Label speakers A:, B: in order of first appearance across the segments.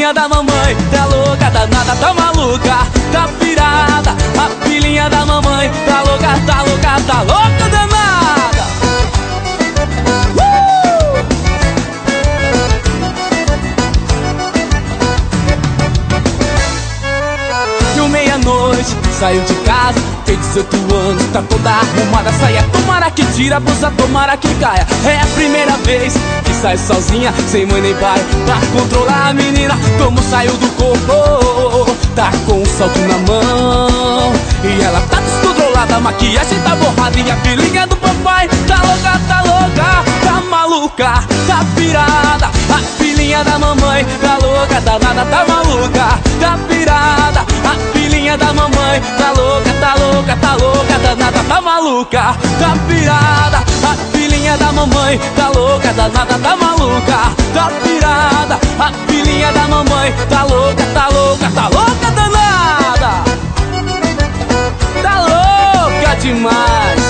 A: filhinha da mamãe tá louca, danada, tá maluca, tá pirada. A filhinha da mamãe tá louca, tá louca, tá louca, danada. Deu meia-noite, saiu de casa, tem 18 anos, tá toda arrumada. Saia, tomara que tira a blusa, tomara que caia. É a primeira vez que sai sozinha, sem mãe nem pai, pra controlar a menina. Como saiu do corpo, tá com um salto na mão. E ela tá descontrolada, a maquiagem tá borrada. E a filhinha do papai tá louca, tá maluca, tá pirada. A filhinha da mamãe tá louca, danada, tá maluca, tá pirada. A filhinha da mamãe tá louca, tá louca, tá louca, danada, tá maluca, tá pirada. A filhinha da mamãe tá louca, danada, tá maluca, tá pirada. A filhinha da mamãe tá louca, tá louca, tá louca, danada, tá louca demais.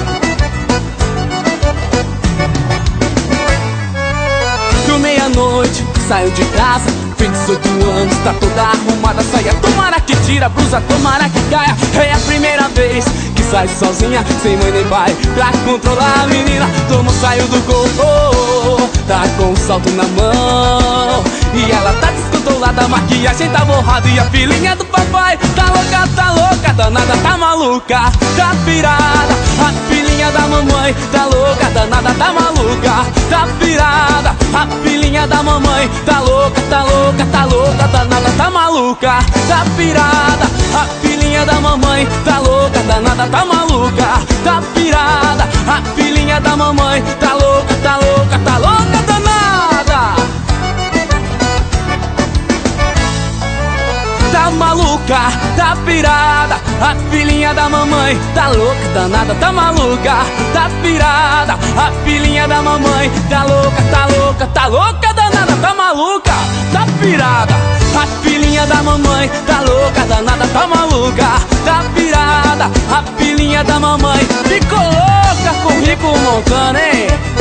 A: Deu meia-noite, saiu de casa, fez 18 anos, tá toda arrumada. Saia, tomara que tira a blusa, tomara que caia. É a primeira vez que sai sozinha, sem mãe nem pai, pra controlar a menina. Como saiu do corpo, tá com um salto na mão. E ela tá descontrolada, a maquiagem tá borrada. E a filhinha do papai tá louca, danada, tá maluca, tá pirada. A filhinha da mamãe tá louca, danada, tá maluca, tá pirada. A filhinha da mamãe tá louca, tá louca, tá louca, danada, tá maluca, tá pirada. A filhinha da mamãe tá louca, danada, tá maluca, tá pirada. A filhinha da mamãe tá louca, tá louca, tá louca, danada, tá maluca, tá pirada. A filhinha da mamãe tá louca, danada, tá maluca, tá pirada. A filhinha da mamãe tá louca, tá louca, tá louca, danada, tá maluca, tá pirada. A filhinha da mamãe tá louca, danada, tá maluca, tá pirada. A filhinha da mamãe ficou louca com Rico Montana, hein?